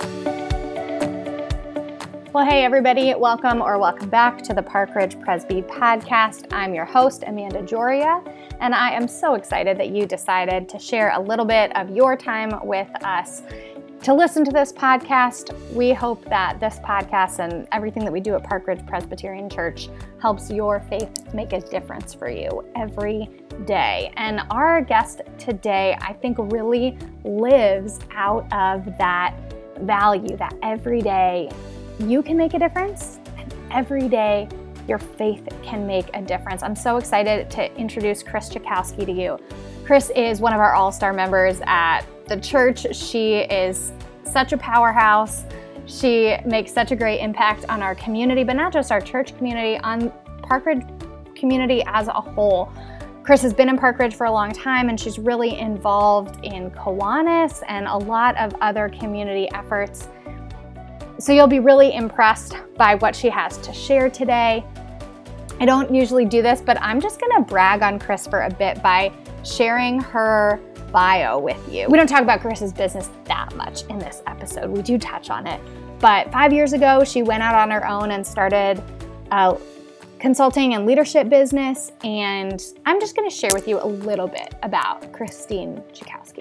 Well, hey, everybody. Welcome back to the Park Ridge Presby podcast. I'm your host, Amanda Joria, and I am so excited that you decided to share a little bit of your time with us to listen to this podcast. We hope that this podcast and everything that we do at Park Ridge Presbyterian Church helps your faith make a difference for you every day. And our guest today, I think, really lives out of that value that every day you can make a difference, and every day your faith can make a difference. I'm so excited to introduce Chris Czakowski to you. Chris is one of our all-star members at the church. She is such a powerhouse. She makes such a great impact on our community, but not just our church community, on Park Ridge community as a whole. Chris has been in Park Ridge for a long time, and she's really involved in Kiwanis and a lot of other community efforts. So you'll be really impressed by what she has to share today. I don't usually do this, but I'm just gonna brag on Chris for a bit by sharing her bio with you. We don't talk about Chris's business that much in this episode. We do touch on it. But 5 years ago, she went out on her own and started a consulting and leadership business. And I'm just gonna share with you a little bit about Christine Czakowski.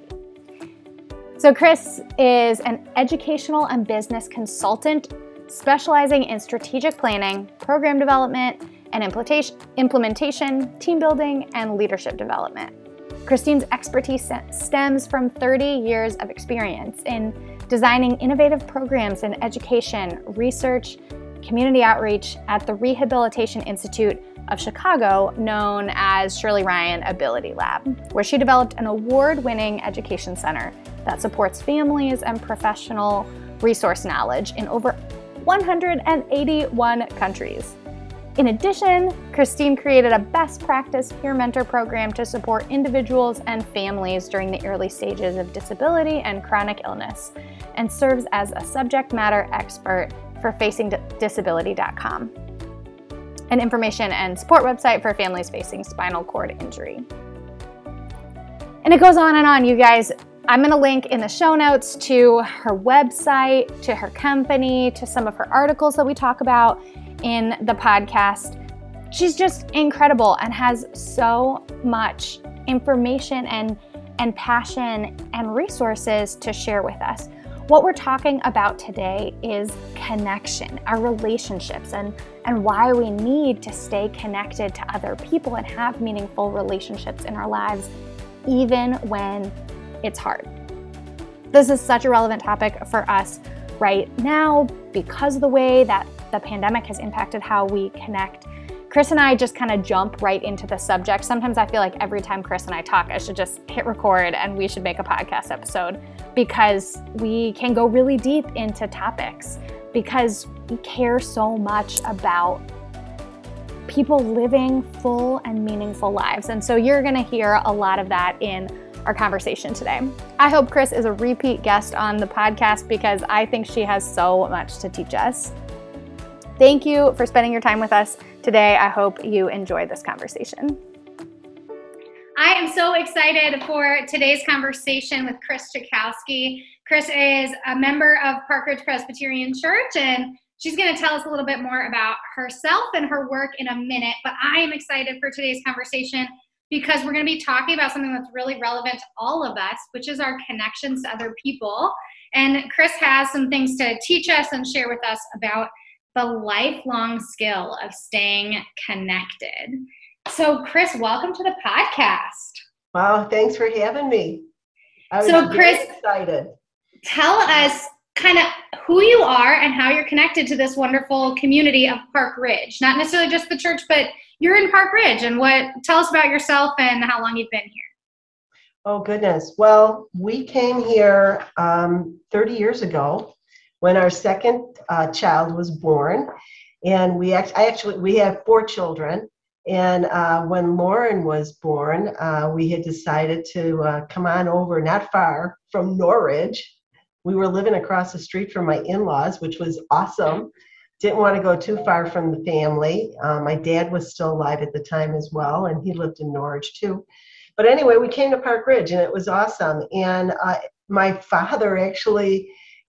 So Chris is an educational and business consultant specializing in strategic planning, program development, and implementation, team building, and leadership development. Christine's expertise stems from 30 years of experience in designing innovative programs in education, research, community outreach at the Rehabilitation Institute of Chicago, known as Shirley Ryan Ability Lab, where she developed an award-winning education center that supports families and professional resource knowledge in over 181 countries. In addition, Christine created a best practice peer mentor program to support individuals and families during the early stages of disability and chronic illness, and serves as a subject matter expert for FacingDisability.com, an information and support website for families facing spinal cord injury. And it goes on and on, you guys. I'm going to link in the show notes to her website, to her company, to some of her articles that we talk about in the podcast. She's just incredible and has so much information and passion and resources to share with us. What we're talking about today is connection, our relationships, and why we need to stay connected to other people and have meaningful relationships in our lives, even when it's hard. This is such a relevant topic for us right now because of the way that the pandemic has impacted how we connect. Chris and I just kind of jump right into the subject. Sometimes I feel like every time Chris and I talk, I should just hit record and we should make a podcast episode, because we can go really deep into topics, because we care so much about people living full and meaningful lives. And so you're gonna hear a lot of that in our conversation today. I hope Chris is a repeat guest on the podcast because I think she has so much to teach us. Thank you for spending your time with us today. I hope you enjoy this conversation. I am so excited for today's conversation with Chris Czakowski. Chris is a member of Park Ridge Presbyterian Church, and she's going to tell us a little bit more about herself and her work in a minute. But I am excited for today's conversation because we're going to be talking about something that's really relevant to all of us, which is our connections to other people. And Chris has some things to teach us and share with us about the lifelong skill of staying connected. So Chris, welcome to the podcast. Wow, thanks for having me. So Chris, excited. Tell us kind of who you are and how you're connected to this wonderful community of Park Ridge. Not necessarily just the church, but you're in Park Ridge, and tell us about yourself and how long you've been here. Oh goodness. Well, we came here 30 years ago when our second child was born, and we have 4 children. And when Lauren was born, we had decided to come on over, not far from Norridge. We were living across the street from my in-laws, which was awesome. Didn't want to go too far from the family. My dad was still alive at the time as well, and he lived in Norridge too. But anyway, we came to Park Ridge, and it was awesome. And my father actually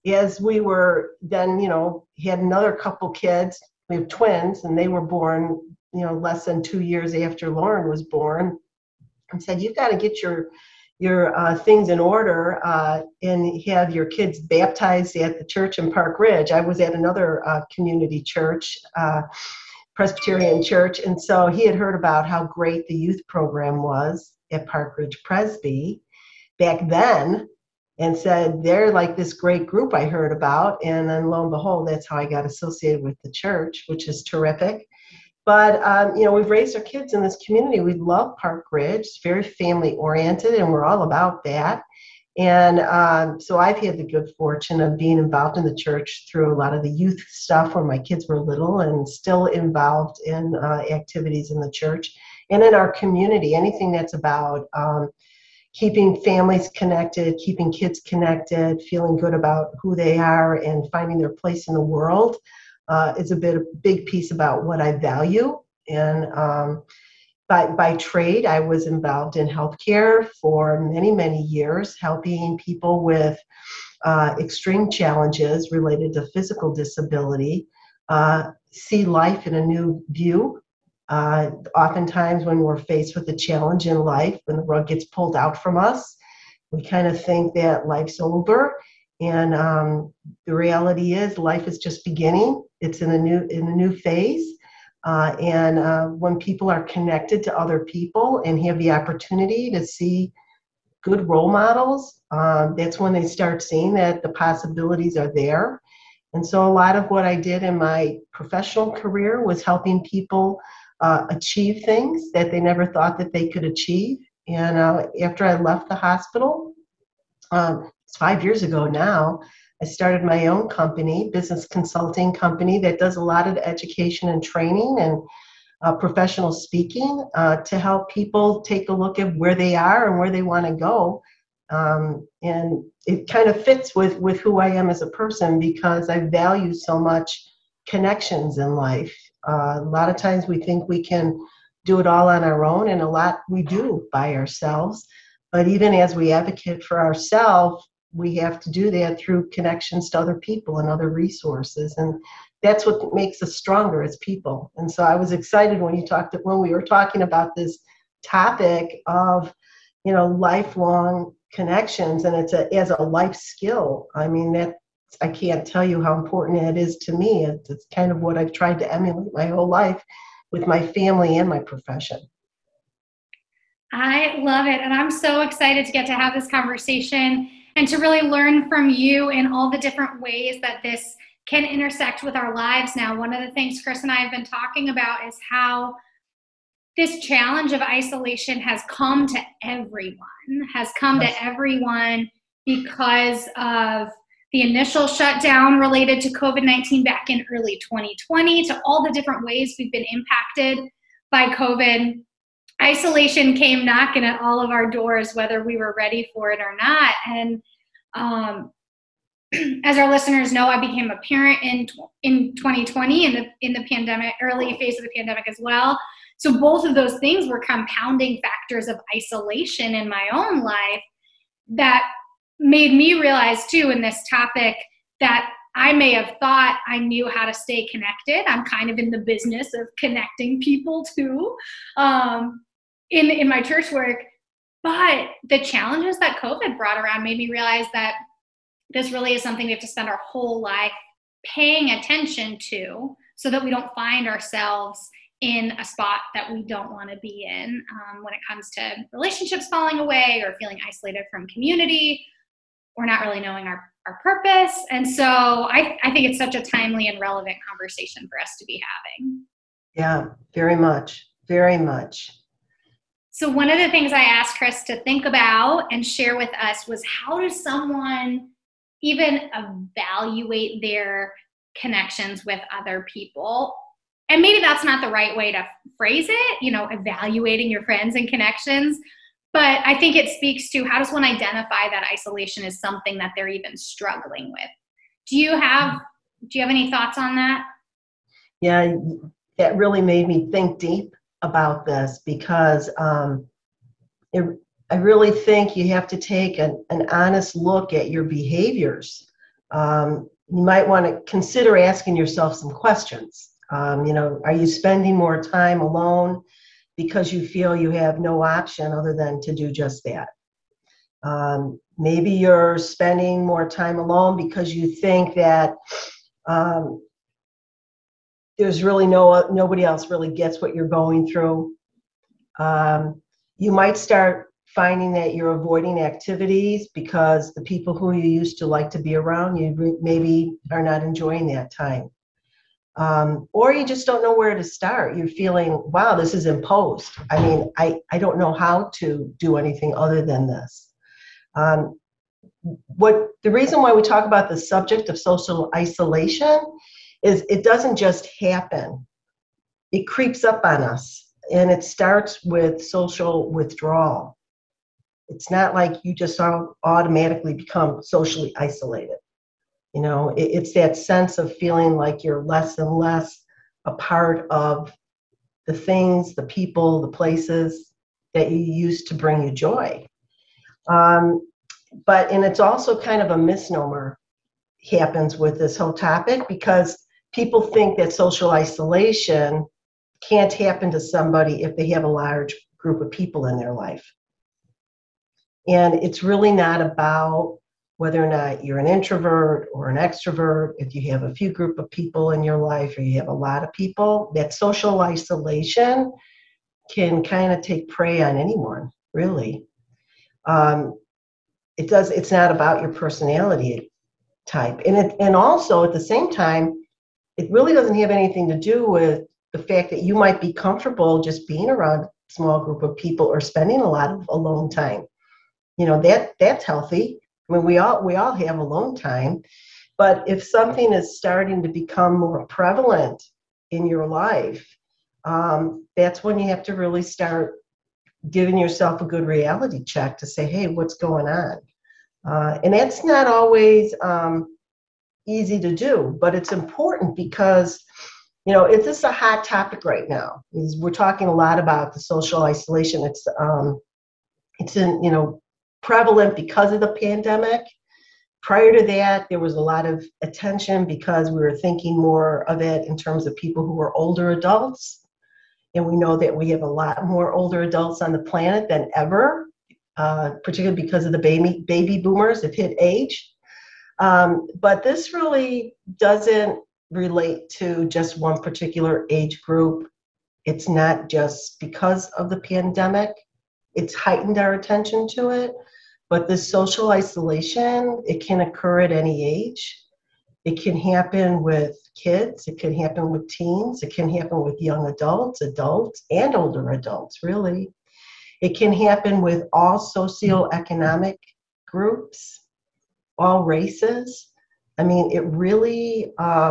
as we were then, had another couple kids, we have twins, and they were born, less than 2 years after Lauren was born, and said, you've got to get your things in order and have your kids baptized at the church in Park Ridge. I was at another community church, Presbyterian church, and so he had heard about how great the youth program was at Park Ridge Presby back then, and said, they're like this great group I heard about. And then lo and behold, that's how I got associated with the church, which is terrific. But, we've raised our kids in this community. We love Park Ridge. It's very family oriented, and we're all about that. And so I've had the good fortune of being involved in the church through a lot of the youth stuff when my kids were little, and still involved in activities in the church and in our community, anything that's about keeping families connected, keeping kids connected, feeling good about who they are, and finding their place in the world is a big piece about what I value. And by trade, I was involved in healthcare for many, many years, helping people with extreme challenges related to physical disability see life in a new view. Oftentimes when we're faced with a challenge in life, when the rug gets pulled out from us, we kind of think that life's over. And the reality is life is just beginning. It's in a new phase. And when people are connected to other people and have the opportunity to see good role models, that's when they start seeing that the possibilities are there. And so a lot of what I did in my professional career was helping people achieve things that they never thought that they could achieve. And after I left the hospital, it's 5 years ago now, I started my own company, business consulting company that does a lot of education and training and professional speaking to help people take a look at where they are and where they want to go. And it kind of fits with who I am as a person, because I value so much connections in life. A lot of times we think we can do it all on our own, and a lot we do by ourselves. But even as we advocate for ourselves, we have to do that through connections to other people and other resources. And that's what makes us stronger as people. And so I was excited when we were talking about this topic of, lifelong connections, and it's as a life skill. I mean, I can't tell you how important it is to me. It's kind of what I've tried to emulate my whole life with my family and my profession. I love it. And I'm so excited to get to have this conversation and to really learn from you in all the different ways that this can intersect with our lives now. One of the things Chris and I have been talking about is how this challenge of isolation has come to everyone, because of the initial shutdown related to COVID-19 back in early 2020, to all the different ways we've been impacted by COVID. Isolation came knocking at all of our doors, whether we were ready for it or not. And as our listeners know, I became a parent in 2020 in the pandemic, early phase of the pandemic as well. So both of those things were compounding factors of isolation in my own life that made me realize too in this topic that I may have thought I knew how to stay connected. I'm kind of in the business of connecting people too, in my church work. But the challenges that COVID brought around made me realize that this really is something we have to spend our whole life paying attention to, so that we don't find ourselves in a spot that we don't want to be in when it comes to relationships falling away or feeling isolated from community or not really knowing our purpose. And so I think it's such a timely and relevant conversation for us to be having. Yeah, very much, very much. So one of the things I asked Chris to think about and share with us was, how does someone even evaluate their connections with other people? And maybe that's not the right way to phrase it, evaluating your friends and connections. But I think it speaks to, how does one identify that isolation is something that they're even struggling with? Do you have any thoughts on that? Yeah, that really made me think deep about this, because I really think you have to take an honest look at your behaviors You might want to consider asking yourself some questions. Are you spending more time alone because you feel you have no option other than to do just that? Maybe you're spending more time alone because you think that there's really nobody else really gets what you're going through. You might start finding that you're avoiding activities because the people who you used to like to be around, you maybe are not enjoying that time. Or you just don't know where to start. You're feeling, wow, this is imposed. I mean, I don't know how to do anything other than this. The reason why we talk about the subject of social isolation is it doesn't just happen. It creeps up on us, and it starts with social withdrawal. It's not like you just automatically become socially isolated. It's that sense of feeling like you're less and less a part of the things, the people, the places that you used to bring you joy. And it's also kind of a misnomer happens with this whole topic, because people think that social isolation can't happen to somebody if they have a large group of people in their life. And it's really not about whether or not you're an introvert or an extrovert. If you have a few group of people in your life or you have a lot of people, that social isolation can kind of take prey on anyone, really. It's not about your personality type. And also at the same time, it really doesn't have anything to do with the fact that you might be comfortable just being around a small group of people or spending a lot of alone time. That's healthy. I mean, we all have alone time, but if something is starting to become more prevalent in your life, that's when you have to really start giving yourself a good reality check to say, hey, what's going on? And that's not always easy to do, but it's important because, this is a hot topic right now. We're talking a lot about the social isolation. It's prevalent because of the pandemic. Prior to that, there was a lot of attention because we were thinking more of it in terms of people who were older adults. And we know that we have a lot more older adults on the planet than ever, particularly because of the baby boomers have hit age. But this really doesn't relate to just one particular age group. It's not just because of the pandemic. It's heightened our attention to it. But this social isolation, it can occur at any age. It can happen with kids. It can happen with teens. It can happen with young adults, and older adults, really. It can happen with all socioeconomic groups, all races. I mean, it really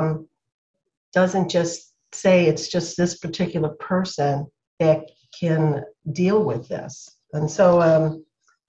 doesn't just say it's just this particular person that can deal with this. And so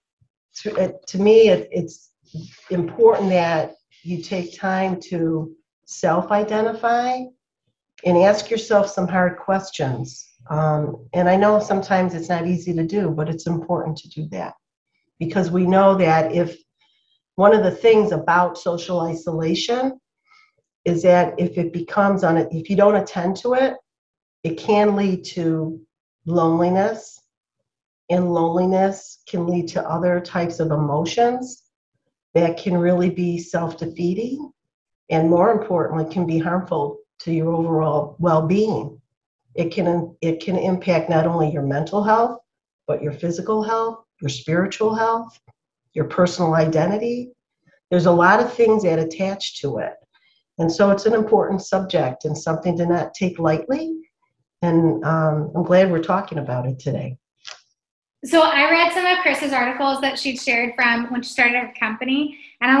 to me, it's important that you take time to self-identify and ask yourself some hard questions. And I know sometimes it's not easy to do, but it's important to do that, because we know that if one of the things about social isolation is that if you don't attend to it, it can lead to loneliness. And loneliness can lead to other types of emotions that can really be self-defeating, and more importantly, can be harmful to your overall well-being. It can impact not only your mental health, but your physical health, your spiritual health, your personal identity. There's a lot of things that attach to it. And so it's an important subject and something to not take lightly. And I'm glad we're talking about it today. So I read some of Chris's articles that she'd shared from when she started her company.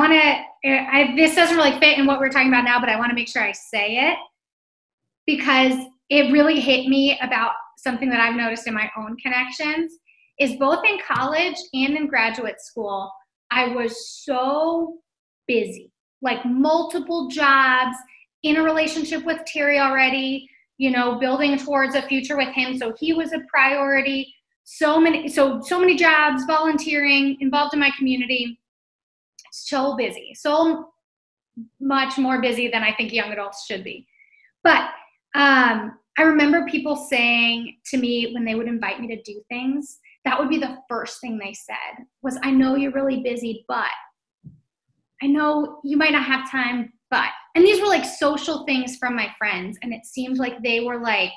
And this doesn't really fit in what we're talking about now, but I want to make sure I say it because it really hit me about something that I've noticed in my own connections is both in college and in graduate school, I was so busy, like multiple jobs, in a relationship with Terry already, building towards a future with him. So he was a priority. So many jobs, volunteering, involved in my community, so busy, so much more busy than I think young adults should be. But I remember people saying to me when they would invite me to do things, that would be the first thing they said was, I know you're really busy, but I know you might not have time, but, and these were like social things from my friends. And it seemed like they were like,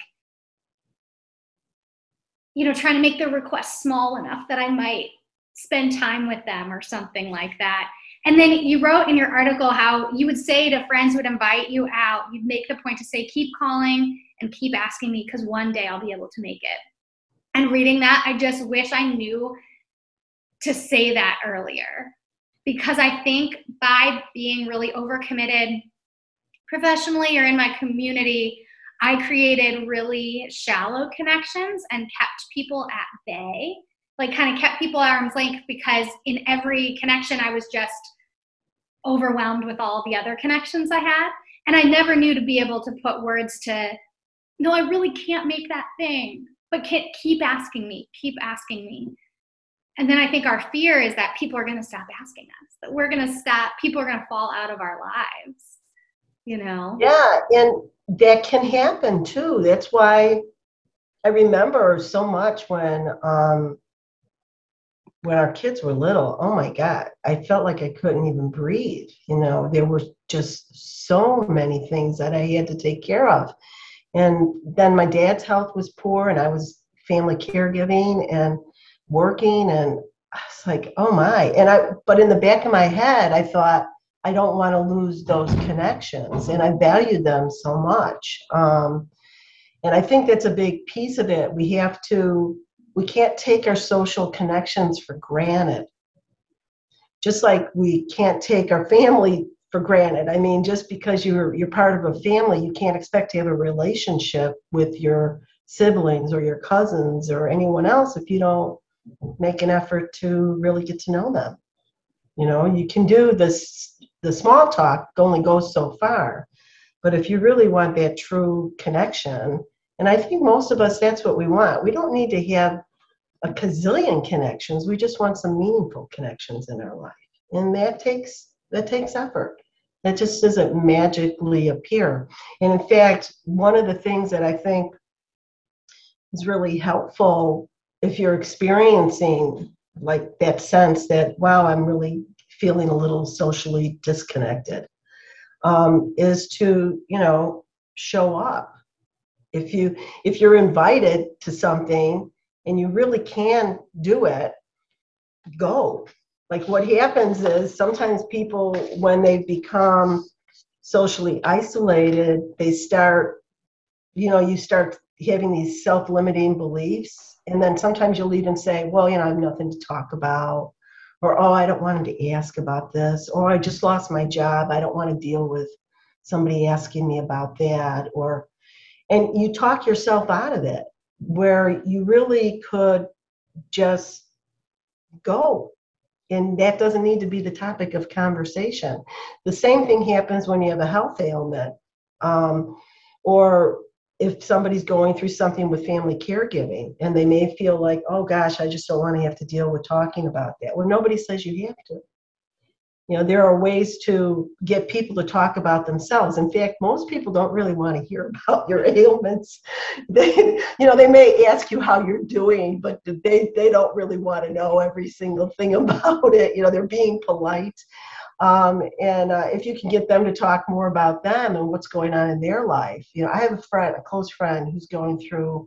you know, trying to make their request small enough that I might spend time with them or something like that. And then you wrote in your article how you would say to friends who would invite you out, you'd make the point to say, keep calling and keep asking me because one day I'll be able to make it. And reading that, I just wish I knew to say that earlier, because I think by being really overcommitted professionally or in my community, I created really shallow connections and kept people at bay, like kind of kept people at arm's length, because in every connection I was just overwhelmed with all the other connections I had. And I never knew to be able to put words to, no, I really can't make that thing, but keep asking me, keep asking me. And then I think our fear is that people are going to stop asking us, that we're going to stop, people are going to fall out of our lives, you know? Yeah, and that can happen too. That's why I remember so much when our kids were little. Oh my God, I felt like I couldn't even breathe. You know, there were just so many things that I had to take care of. And then my dad's health was poor, and I was family caregiving and working, and I was like, oh my. But in the back of my head, I thought, I don't want to lose those connections, and I valued them so much. And I think that's a big piece of it. We can't take our social connections for granted. Just like we can't take our family for granted. I mean, just because you're part of a family, you can't expect to have a relationship with your siblings or your cousins or anyone else if you don't make an effort to really get to know them. You know, you can do this, the small talk only goes so far, but if you really want that true connection, and I think most of us, that's what we want. We don't need to have a gazillion connections. We just want some meaningful connections in our life. And that takes effort. That just doesn't magically appear. And in fact, one of the things that I think is really helpful if you're experiencing like that sense that, wow, I'm really feeling a little socially disconnected, is to, you know, show up. If you're invited to something and you really can do it, go. Like what happens is sometimes people, when they become socially isolated, they start, you start having these self-limiting beliefs. And then sometimes you'll even say, well, I have nothing to talk about. Or, oh, I don't want to ask about this. Or I just lost my job. I don't want to deal with somebody asking me about that. And you talk yourself out of it, where you really could just go. And that doesn't need to be the topic of conversation. The same thing happens when you have a health ailment, or if somebody's going through something with family caregiving, and they may feel like, oh gosh, I just don't want to have to deal with talking about that. Well, nobody says you have to. There are ways to get people to talk about themselves. In fact, most people don't really want to hear about your ailments. They may ask you how you're doing, but they don't really want to know every single thing about it. They're being polite. And if you can get them to talk more about them and what's going on in their life. I have a close friend who's going through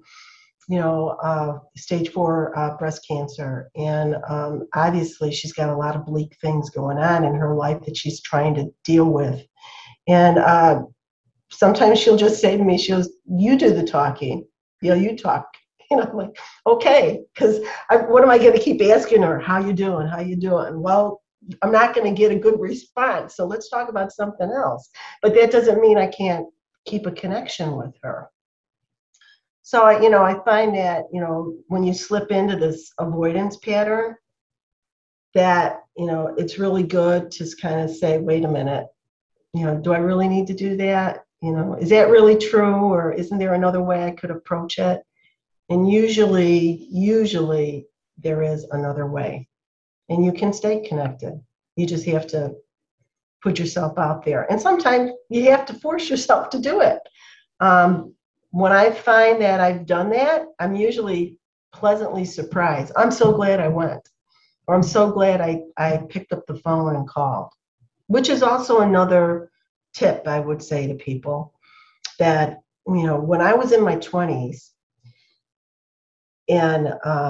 stage 4 breast cancer. And obviously she's got a lot of bleak things going on in her life that she's trying to deal with. And sometimes she'll just say to me, she goes, you do the talking, you talk. I'm like, okay, because what am I going to keep asking her? How you doing? How you doing? Well, I'm not going to get a good response. So let's talk about something else. But that doesn't mean I can't keep a connection with her. So, I find that, when you slip into this avoidance pattern, that, it's really good to kind of say, wait a minute, do I really need to do that? Is that really true? Or isn't there another way I could approach it? And usually there is another way. And you can stay connected. You just have to put yourself out there. And sometimes you have to force yourself to do it. When I find that I've done that, I'm usually pleasantly surprised. I'm so glad I went, or I'm so glad I picked up the phone and called, which is also another tip I would say to people that, when I was in my 20s and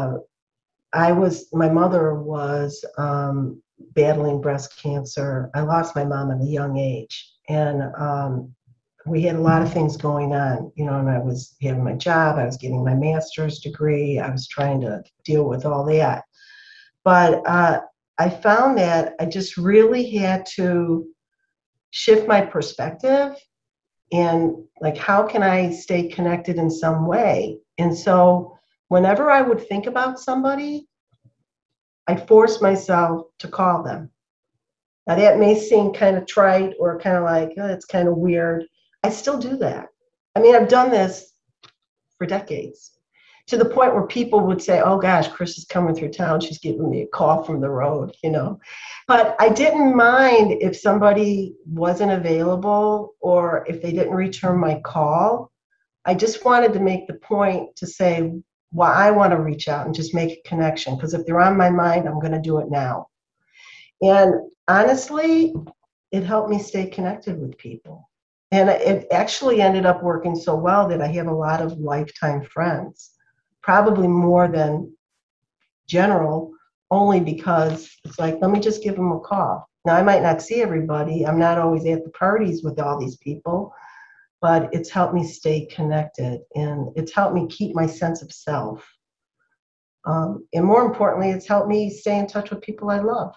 my mother was battling breast cancer. I lost my mom at a young age, and we had a lot of things going on, and I was having my job, I was getting my master's degree, I was trying to deal with all that. But I found that I just really had to shift my perspective and like, how can I stay connected in some way? And so whenever I would think about somebody, I forced myself to call them. Now that may seem kind of trite or kind of like, oh, it's kind of weird. I still do that. I mean, I've done this for decades, to the point where people would say, oh gosh, Chris is coming through town. She's giving me a call from the road, But I didn't mind if somebody wasn't available or if they didn't return my call. I just wanted to make the point to say, well, I want to reach out and just make a connection, because if they're on my mind, I'm going to do it now. And honestly, it helped me stay connected with people. And it actually ended up working so well that I have a lot of lifetime friends, probably more than general, only because it's like, let me just give them a call. Now, I might not see everybody. I'm not always at the parties with all these people, but it's helped me stay connected, and it's helped me keep my sense of self. And more importantly, it's helped me stay in touch with people I love.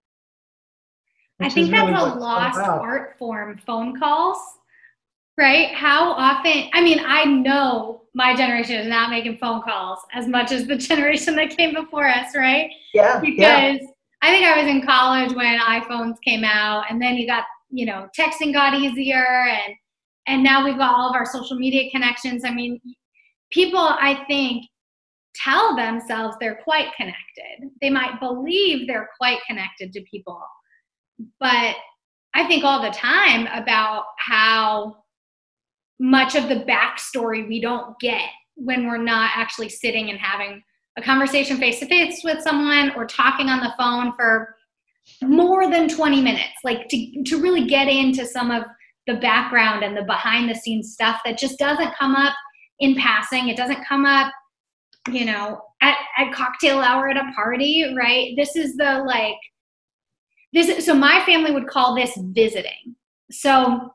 I think that's a lost art form, phone calls, right? How often, I know my generation is not making phone calls as much as the generation that came before us, right? Yeah. Because I think I was in college when iPhones came out, and then you got, texting got easier, and now we've got all of our social media connections. People, I think, tell themselves they're quite connected. They might believe they're quite connected to people. But I think all the time about how much of the backstory we don't get when we're not actually sitting and having a conversation face-to-face with someone or talking on the phone for more than 20 minutes, like to really get into some of the background and the behind the scenes stuff that just doesn't come up in passing. It doesn't come up, at cocktail hour at a party, right? So my family would call this visiting. So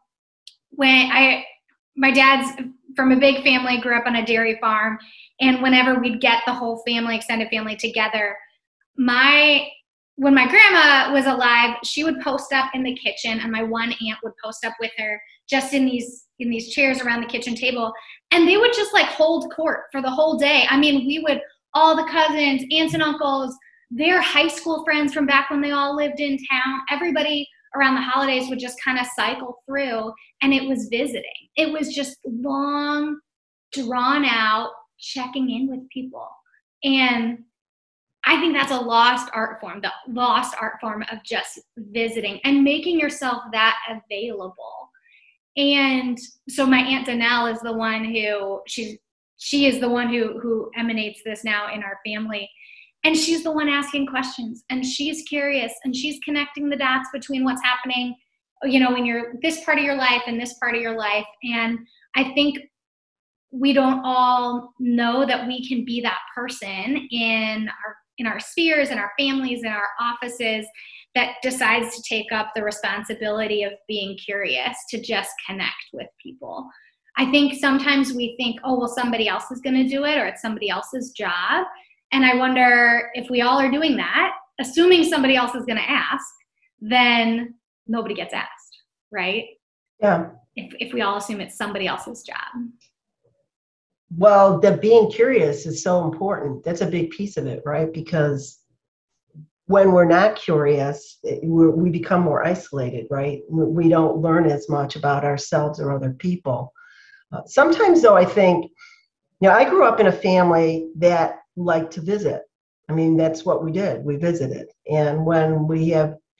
my dad's from a big family, grew up on a dairy farm, and whenever we'd get the whole family, extended family together, when my grandma was alive, she would post up in the kitchen, and my one aunt would post up with her just in these chairs around the kitchen table, and they would just like hold court for the whole day. All the cousins, aunts and uncles, their high school friends from back when they all lived in town, everybody around the holidays would just kind of cycle through, and it was visiting. It was just long, drawn out, checking in with people. And I think that's a lost art form, the lost art form of just visiting and making yourself that available. And so my Aunt Danelle is the one who, she is the one who emanates this now in our family. And she's the one asking questions, and she's curious, and she's connecting the dots between what's happening, when you're this part of your life and this part of your life. And I think we don't all know that we can be that person in our spheres, in our families, in our offices, that decides to take up the responsibility of being curious, to just connect with people. I think sometimes we think, oh, well, somebody else is going to do it, or it's somebody else's job. And I wonder if we all are doing that, assuming somebody else is going to ask, then nobody gets asked, right? Yeah. If we all assume it's somebody else's job. Well, the being curious is so important. That's a big piece of it, right? Because when we're not curious, we become more isolated, right? We don't learn as much about ourselves or other people. Sometimes, though, I think, I grew up in a family that liked to visit. That's what we did. We visited. And when we have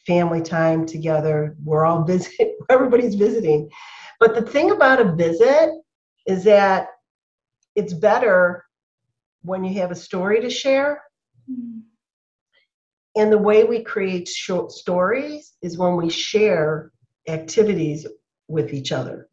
family time together. We're all visiting, everybody's visiting. But the thing about a visit is that it's better when you have a story to share. And the way we create short stories is when we share activities with each other.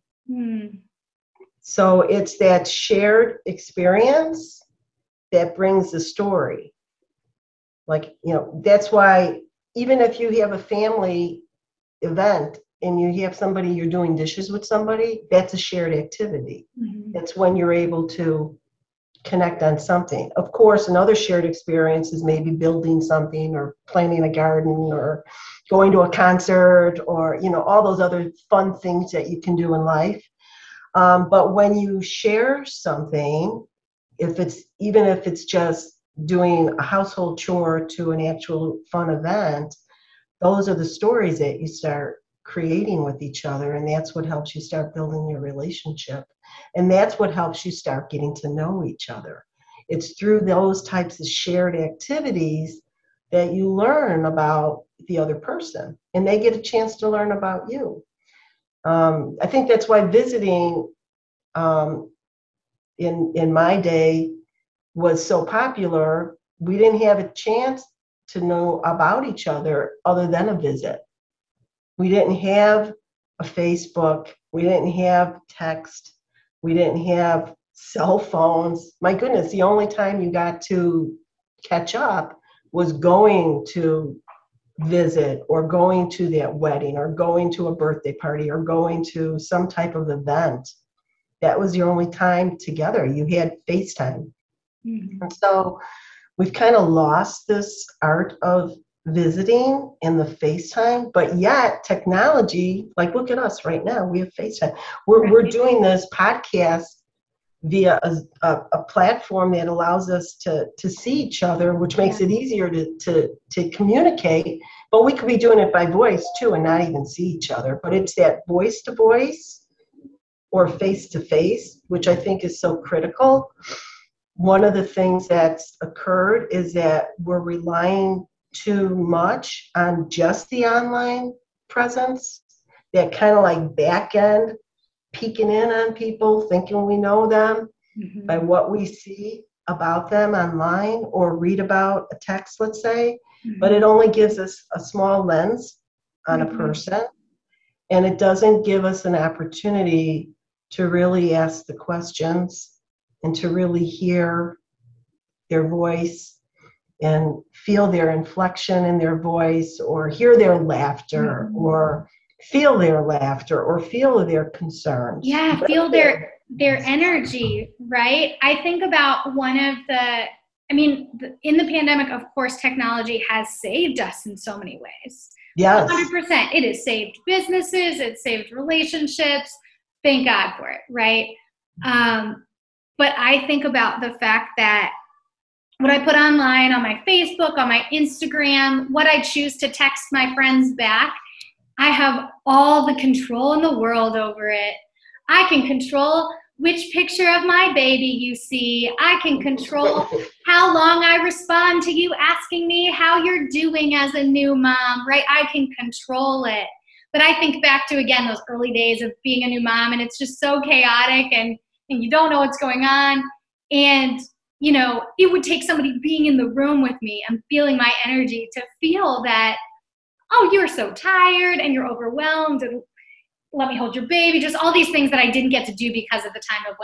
So it's that shared experience that brings the story. Like, that's why even if you have a family event and you have somebody, you're doing dishes with somebody, that's a shared activity. That's when you're able to connect on something. Of course, another shared experience is maybe building something or planting a garden or going to a concert or, all those other fun things that you can do in life. But when you share something, even if it's just doing a household chore to an actual fun event, those are the stories that you start creating with each other, and that's what helps you start building your relationship, and that's what helps you start getting to know each other. It's through those types of shared activities that you learn about the other person, and they get a chance to learn about you. I think that's why visiting in my day was so popular. We didn't have a chance to know about each other than a visit. We didn't have a Facebook. We didn't have text. We didn't have cell phones. My goodness, the only time you got to catch up was going to visit or going to that wedding or going to a birthday party or going to some type of event. That was your only time together. You had FaceTime. And so we've kind of lost this art of visiting in the FaceTime, but yet technology, like look at us right now, we have FaceTime. We're doing this podcast via a platform that allows us to see each other, which makes it easier to communicate, but we could be doing it by voice too and not even see each other. But it's that voice to voice or face to face, which I think is so critical. One of the things that's occurred is that we're relying too much on just the online presence, that kind of like back end, peeking in on people, thinking we know them by what we see about them online or read about a text, let's say, but it only gives us a small lens on a person, and it doesn't give us an opportunity to really ask the questions and to really hear their voice and feel their inflection in their voice or hear their laughter or feel their laughter or feel their concerns. Yeah, feel their energy, right? I think about in the pandemic, of course, technology has saved us in so many ways. Yes. 100%. It has saved businesses. It saved relationships. Thank God for it, right? But I think about the fact that what I put online on my Facebook, on my Instagram, what I choose to text my friends back, I have all the control in the world over it. I can control which picture of my baby you see. I can control how long I respond to you asking me how you're doing as a new mom, right? I can control it. But I think back to, again, those early days of being a new mom, and it's just so chaotic and you don't know what's going on. And, it would take somebody being in the room with me and feeling my energy to feel that, oh, you're so tired and you're overwhelmed and let me hold your baby. Just all these things that I didn't get to do because of the time of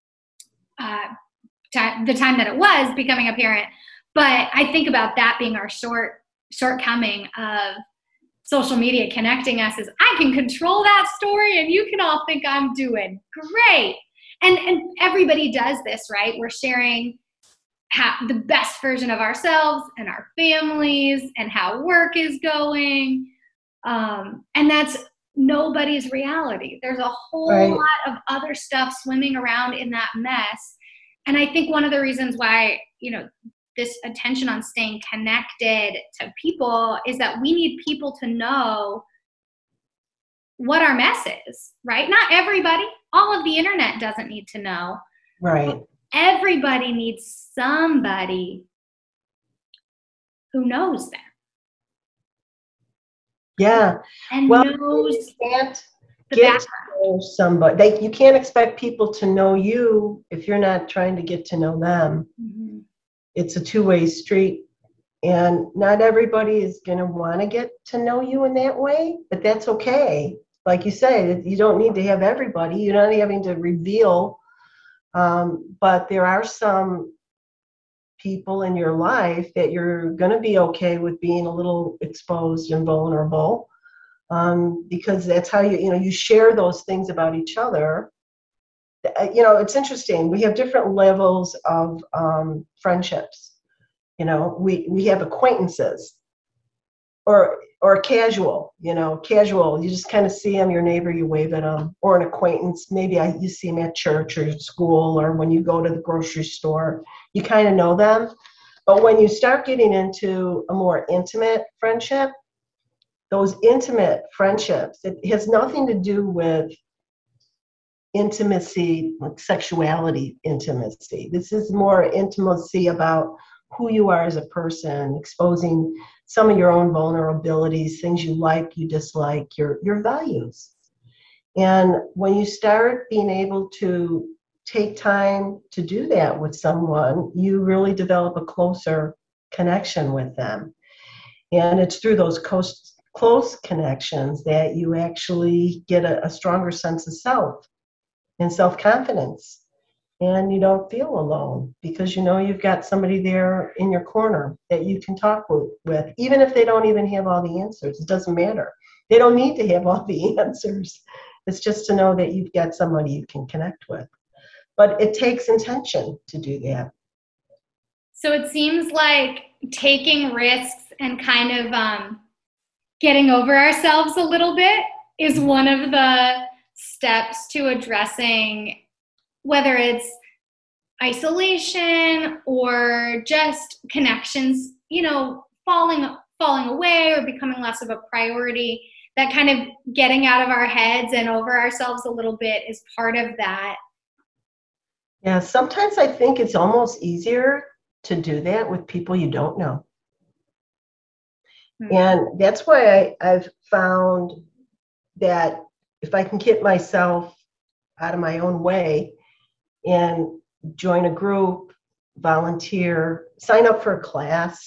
when, the time that it was becoming a parent. But I think about that being our shortcoming of social media connecting us is I can control that story and you can all think I'm doing great. And everybody does this, right? We're sharing the best version of ourselves and our families and how work is going. And that's nobody's reality. There's a whole lot of other stuff swimming around in that mess. And I think one of the reasons why, this attention on staying connected to people is that we need people to know what our mess is, right? Not everybody. All of the internet doesn't need to know. Right. Everybody needs somebody who knows them. Yeah. and Well, knows you can't the get to background. know somebody. You can't expect people to know you if you're not trying to get to know them. Mm-hmm. It's a two-way street. And not everybody is going to want to get to know you in that way, but that's okay. Like you say, you don't need to have everybody. You're not having to reveal. But there are some people in your life that you're going to be okay with being a little exposed and vulnerable, because that's how you share those things about each other. It's interesting. We have different levels of friendships. We have acquaintances or casual, casual. You just kind of see them, your neighbor, you wave at them, or an acquaintance. Maybe you see them at church or school, or when you go to the grocery store, you kind of know them. But when you start getting into a more intimate friendship, those intimate friendships, it has nothing to do with intimacy, like sexuality intimacy. This is more intimacy about who you are as a person, exposing some of your own vulnerabilities, things you like, you dislike, your values. And when you start being able to take time to do that with someone, you really develop a closer connection with them. And it's through those close connections that you actually get a stronger sense of self and self-confidence. And you don't feel alone because you've got somebody there in your corner that you can talk with, even if they don't even have all the answers. It doesn't matter. They don't need to have all the answers. It's just to know that you've got somebody you can connect with. But it takes intention to do that. So it seems like taking risks and kind of getting over ourselves a little bit is one of the steps to addressing whether it's isolation or just connections, falling away or becoming less of a priority. That kind of getting out of our heads and over ourselves a little bit is part of that. Yeah, sometimes I think it's almost easier to do that with people you don't know. Mm-hmm. And that's why I've found that if I can get myself out of my own way and join a group, volunteer, sign up for a class,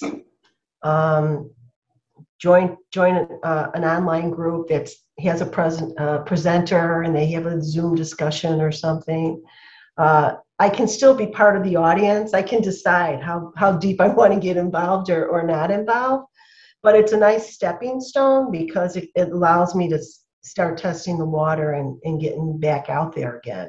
join an online group that has a presenter and they have a Zoom discussion or something. I can still be part of the audience. I can decide how deep I want to get involved or not involved. But it's a nice stepping stone because it allows me to start testing the water and getting back out there again.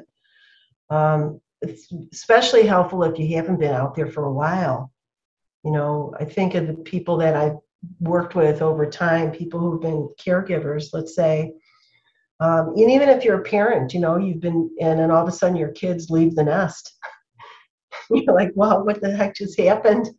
It's especially helpful if you haven't been out there for a while. I think of the people that I've worked with over time, people who've been caregivers, let's say, and even if you're a parent, you've been in and all of a sudden your kids leave the nest. You're like, wow, what the heck just happened?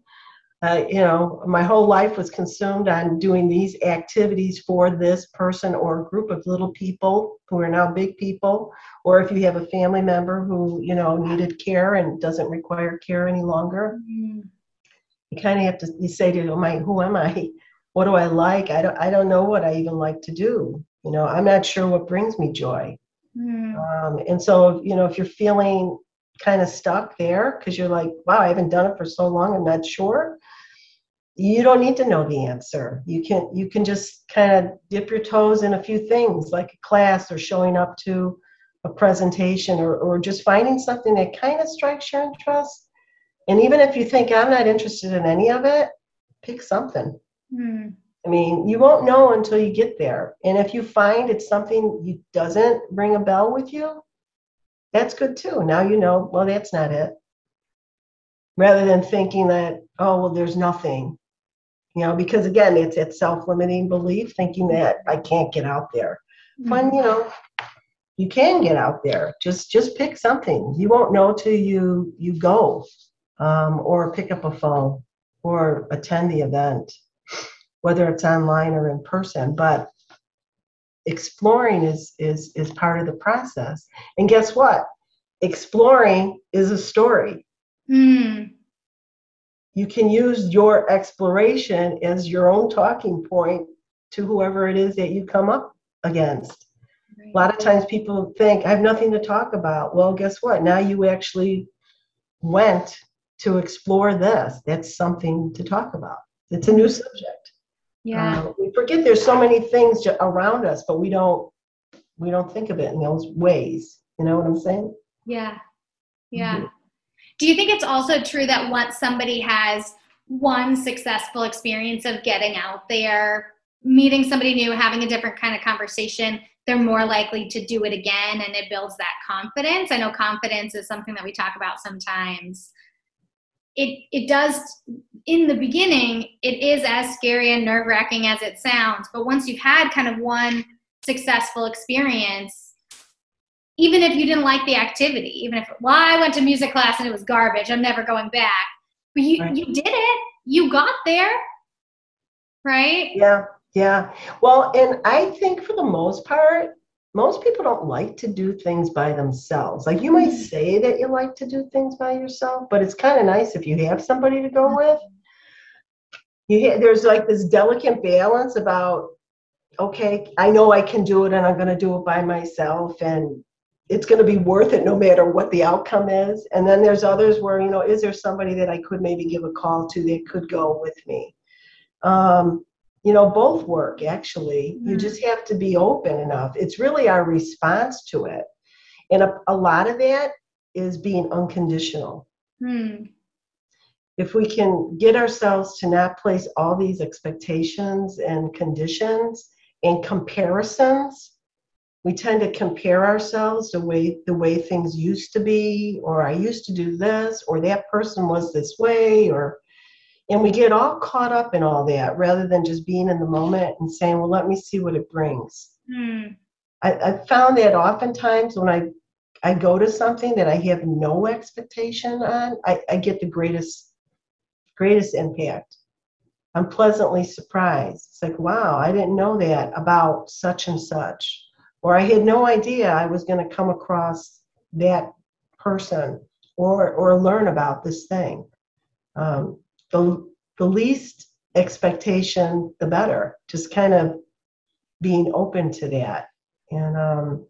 My whole life was consumed on doing these activities for this person or a group of little people who are now big people, or if you have a family member who, needed care and doesn't require care any longer. Mm-hmm. You kind of have to, you say to them, who am I? What do I like? I don't know what I even like to do. I'm not sure what brings me joy. Mm-hmm. And so, if you're feeling kind of stuck there because you're like, wow, I haven't done it for so long, I'm not sure. You don't need to know the answer. You can just kind of dip your toes in a few things like a class or showing up to a presentation or just finding something that kind of strikes your interest. And even if you think I'm not interested in any of it, pick something. Mm. I mean, you won't know until you get there. And if you find it's something you doesn't ring a bell with you, that's good too. Now well, that's not it. Rather than thinking that, oh, well, there's nothing. Because again, it's that self-limiting belief, thinking that I can't get out there. When, you can get out there. Just pick something. You won't know till you go, or pick up a phone or attend the event, whether it's online or in person. But exploring is part of the process. And guess what? Exploring is a story. Mm. You can use your exploration as your own talking point to whoever it is that you come up against. Right. A lot of times people think, I have nothing to talk about. Well, guess what? Now you actually went to explore this. That's something to talk about. It's a new subject. Yeah. We forget there's so many things around us, but we don't think of it in those ways. You know what I'm saying? Yeah. Yeah. Mm-hmm. Do you think it's also true that once somebody has one successful experience of getting out there, meeting somebody new, having a different kind of conversation, they're more likely to do it again, and it builds that confidence? I know confidence is something that we talk about sometimes. It does, in the beginning, it is as scary and nerve-wracking as it sounds, but once you've had kind of one successful experience, even if you didn't like the activity, even if, well, I went to music class and it was garbage, I'm never going back, but you did it, you got there, right? Yeah. Well, and I think for the most part, most people don't like to do things by themselves. Like, you might say that you like to do things by yourself, but it's kind of nice if you have somebody to go with. There's like this delicate balance about, okay, I know I can do it and I'm going to do it by myself, and it's going to be worth it no matter what the outcome is. And then there's others where, is there somebody that I could maybe give a call to that could go with me? Both work, actually. You just have to be open enough. It's really our response to it. And a lot of that is being unconditional. If we can get ourselves to not place all these expectations and conditions and comparisons, we tend to compare ourselves the way things used to be, or I used to do this, or that person was this way, and we get all caught up in all that rather than just being in the moment and saying, well, let me see what it brings. I found that oftentimes when I go to something that I have no expectation on, I get the greatest impact. I'm pleasantly surprised. It's like, wow, I didn't know that about such and such. Or I had no idea I was going to come across that person or learn about this thing. The least expectation, the better. Just kind of being open to that. And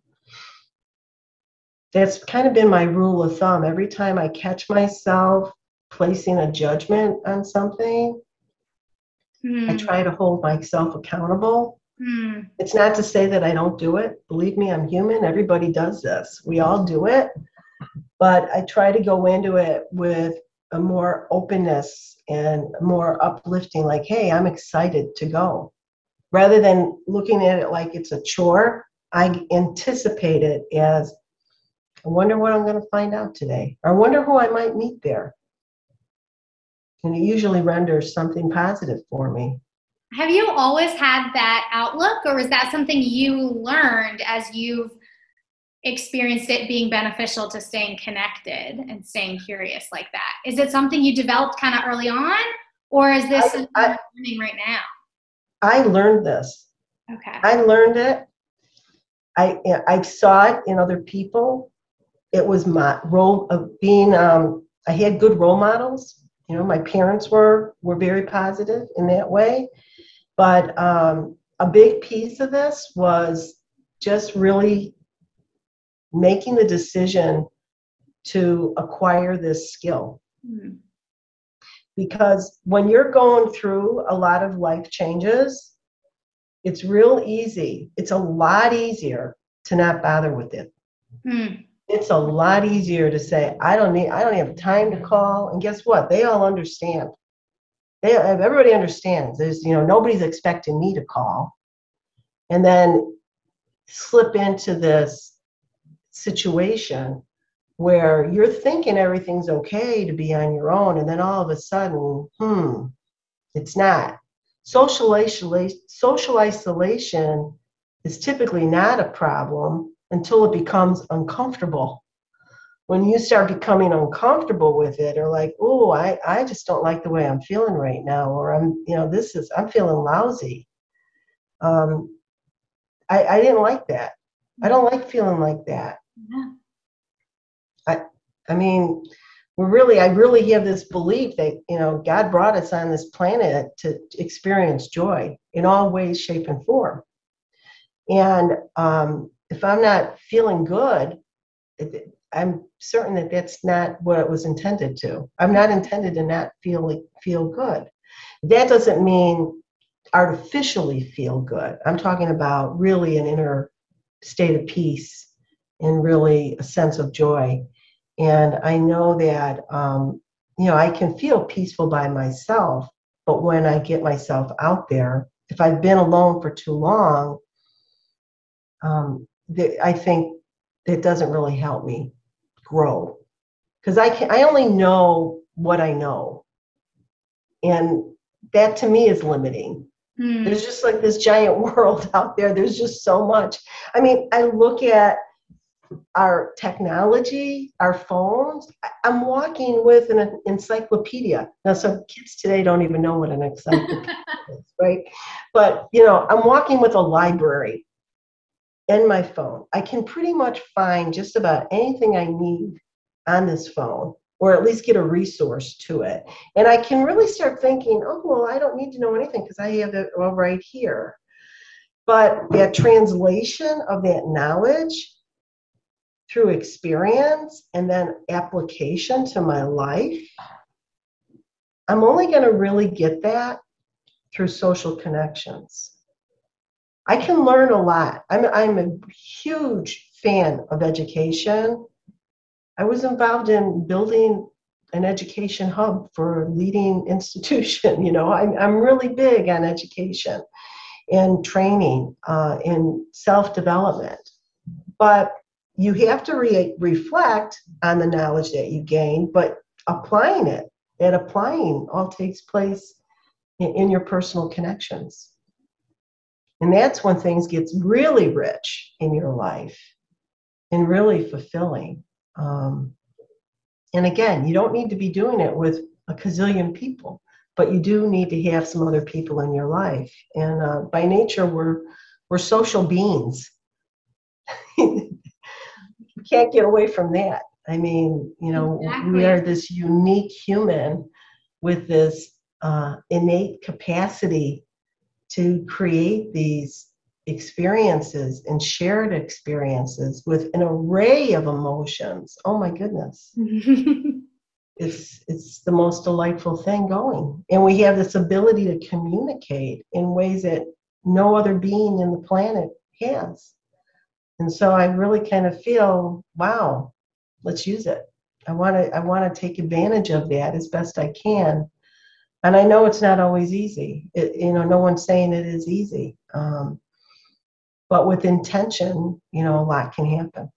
that's kind of been my rule of thumb. Every time I catch myself placing a judgment on something, I try to hold myself accountable. It's not to say that I don't do it. Believe me, I'm human. Everybody does this. We all do it. But I try to go into it with a more openness and more uplifting, like, hey, I'm excited to go. Rather than looking at it like it's a chore, I anticipate it as, I wonder what I'm going to find out today. Or I wonder who I might meet there. And it usually renders something positive for me. Have you always had that outlook, or is that something you learned as you've experienced it being beneficial to staying connected and staying curious like that? Is it something you developed kind of early on, or is this something you're learning right now? I learned this. Okay. I learned it. I saw it in other people. It was my role of being, I had good role models. My parents were very positive in that way. But a big piece of this was just really making the decision to acquire this skill. Because when you're going through a lot of life changes, it's real easy. It's a lot easier to not bother with it. It's a lot easier to say, I don't have time to call. And guess what? They all understand. Everybody understands. There's, nobody's expecting me to call. And then slip into this situation where you're thinking everything's okay to be on your own, and then all of a sudden, it's not. Social isolation is typically not a problem until it becomes uncomfortable. When you start becoming uncomfortable with it, or like, oh, I just don't like the way I'm feeling right now, or I'm feeling lousy. I didn't like that. I don't like feeling like that. Yeah. I mean, I really have this belief that, God brought us on this planet to experience joy in all ways, shape, and form. And if I'm not feeling good, I'm certain that that's not what it was intended to. I'm not intended to not feel good. That doesn't mean artificially feel good. I'm talking about really an inner state of peace and really a sense of joy. And I know that, I can feel peaceful by myself, but when I get myself out there, if I've been alone for too long, I think that doesn't really help me grow, because I only know what I know, and that to me is limiting. There's just like this giant world out there. There's just so much. I mean, I look at our technology, our phones. I'm walking with an encyclopedia. Now, some kids today don't even know what an encyclopedia is, right? But, I'm walking with a library in my phone. I can pretty much find just about anything I need on this phone, or at least get a resource to it. And I can really start thinking, oh, well, I don't need to know anything because I have it all right here. But that translation of that knowledge through experience and then application to my life, I'm only going to really get that through social connections. I can learn a lot. I'm a huge fan of education. I was involved in building an education hub for a leading institution. I'm really big on education and training and self-development. But you have to reflect on the knowledge that you gain, but applying all takes place in your personal connections. And that's when things get really rich in your life and really fulfilling. And again, you don't need to be doing it with a gazillion people, but you do need to have some other people in your life. And by nature, we're social beings. You can't get away from that. I mean, exactly. We are this unique human with this innate capacity to create these experiences and shared experiences with an array of emotions. Oh my goodness. It's the most delightful thing going. And we have this ability to communicate in ways that no other being in the planet has. And so I really kind of feel, wow, let's use it. I want to take advantage of that as best I can. And I know it's not always easy. No one's saying it is easy. But with intention, a lot can happen.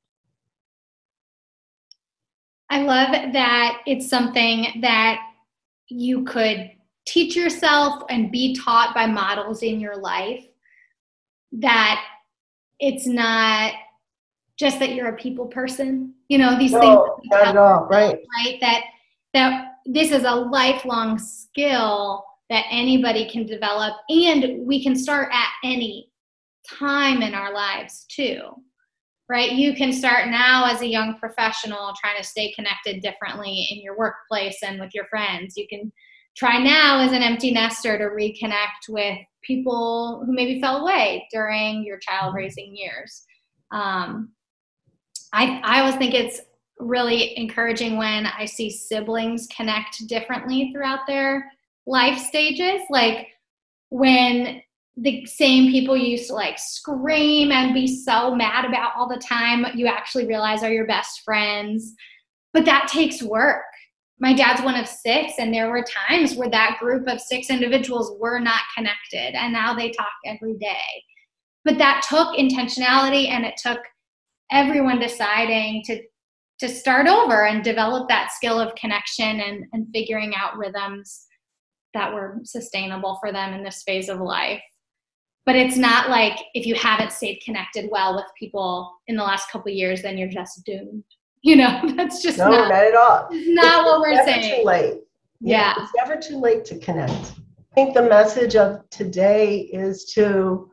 I love that it's something that you could teach yourself and be taught by models in your life, that it's not just that you're a people person, these things. Not at all, right? That this is a lifelong skill that anybody can develop, and we can start at any time in our lives too, right? You can start now as a young professional trying to stay connected differently in your workplace and with your friends. You can try now as an empty nester to reconnect with people who maybe fell away during your child raising years. I always think it's really encouraging when I see siblings connect differently throughout their life stages. Like when the same people you used to scream and be so mad about all the time, you actually realize are your best friends. But that takes work. My dad's one of 6, and there were times where that group of 6 individuals were not connected, and now they talk every day. But that took intentionality, and it took everyone deciding to start over and develop that skill of connection and figuring out rhythms that were sustainable for them in this phase of life. But it's not like if you haven't stayed connected well with people in the last couple of years, then you're just doomed. That's just not at all. Not what we're saying. It's never too late. Yeah. It's never too late to connect. I think the message of today is to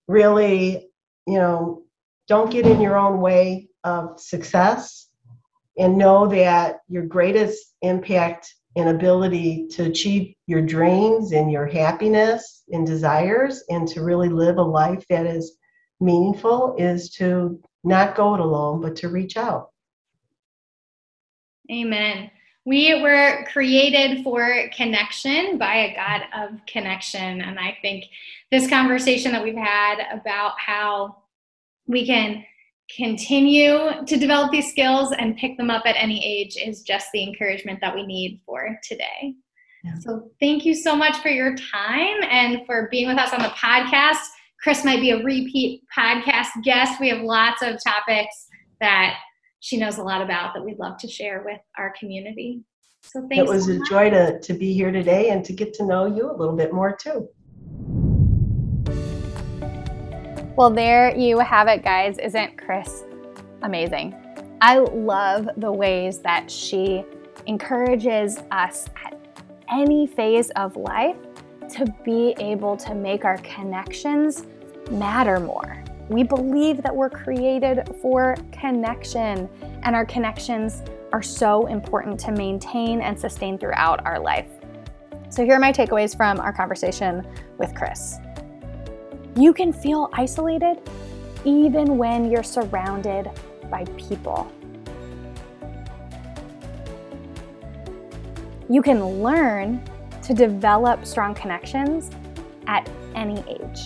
really, don't get in your own way of success. and know that your greatest impact and ability to achieve your dreams and your happiness and desires and to really live a life that is meaningful is to not go it alone, but to reach out. Amen. We were created for connection by a God of connection. And I think this conversation that we've had about how we can continue to develop these skills and pick them up at any age is just the encouragement that we need for today. Yeah. So thank you so much for your time and for being with us on the podcast. Chris might be a repeat podcast guest. We have lots of topics that she knows a lot about that we'd love to share with our community. So thanks. It was a joy to be here today and to get to know you a little bit more too. Well, there you have it, guys. Isn't Chris amazing? I love the ways that she encourages us at any phase of life to be able to make our connections matter more. We believe that we're created for connection, and our connections are so important to maintain and sustain throughout our life. So here are my takeaways from our conversation with Chris. You can feel isolated even when you're surrounded by people. You can learn to develop strong connections at any age.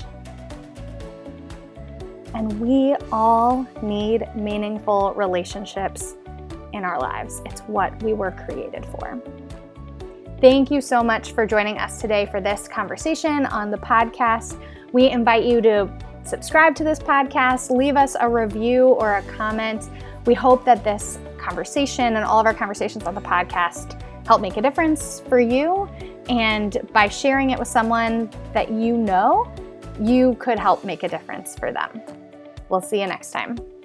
And we all need meaningful relationships in our lives. It's what we were created for. Thank you so much for joining us today for this conversation on the podcast. We invite you to subscribe to this podcast, leave us a review or a comment. We hope that this conversation and all of our conversations on the podcast help make a difference for you. And by sharing it with someone that you know, you could help make a difference for them. We'll see you next time.